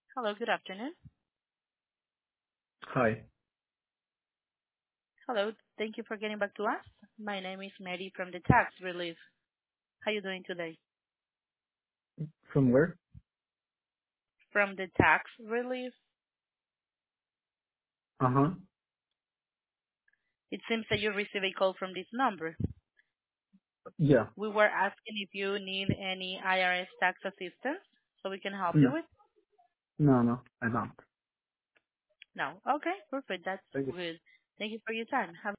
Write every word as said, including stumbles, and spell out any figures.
Hello, good afternoon. Hi. Hello, thank you for getting back to us. My name is Mary from the Tax Relief. How you doing today? From where? From the Tax Relief, Uh-huh. it seems that you received a call from this number. Yeah. We were asking if you need any I R S tax assistance so we can help you No. with. No, no, I don't. No. Okay, perfect. That's Thank you. good. Thank you for your time. Have